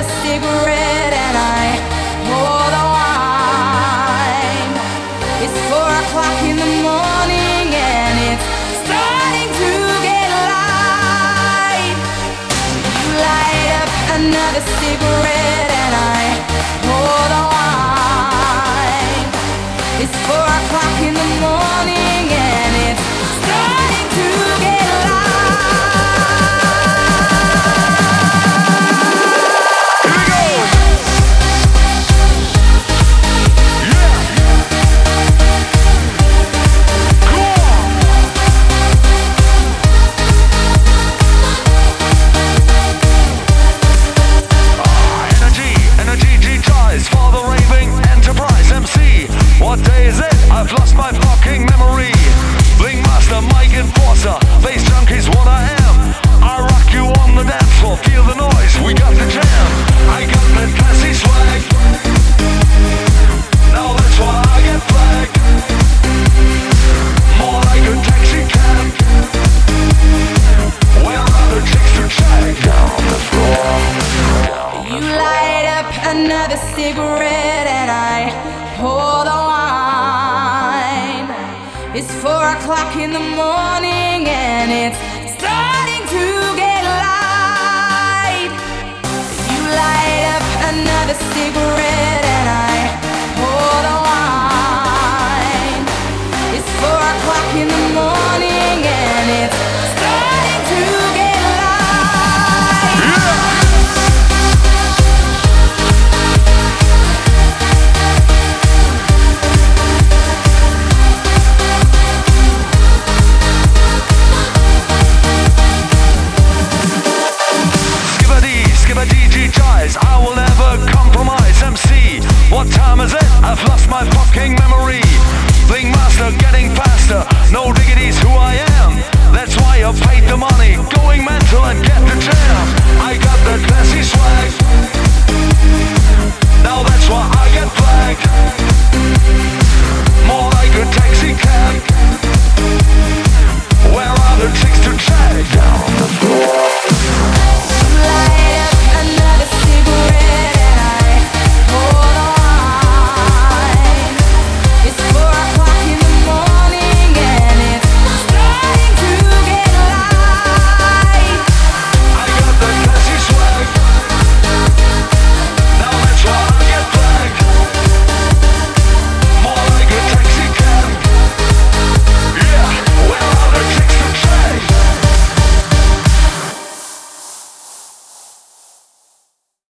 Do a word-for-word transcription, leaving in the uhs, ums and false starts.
another cigarette and I pour the wine. It's four o'clock in the morning and it's starting to get light. You light up another cigarette and I pour the wine. It's four o'clock in the morning and it's starting to get light. What day is it? I've lost my fucking memory. Bling master, mic enforcer, bass junkie's what I am. I rock you on the dance floor, feel the noise, we got the jam. I got that classy swag. Now that's why I get flagged. More like a taxi cab. Where are the chicks to check? Down the floor. You light up another cigarette and I pour the wine. It's four o'clock in the morning and it's starting to get light. You light up another cigarette and I pour the wine. It's four o'clock in the morning and it's starting to get light. Yeah. I will never compromise. M C, what time is it? I've lost my fucking memory. Bling master getting faster. No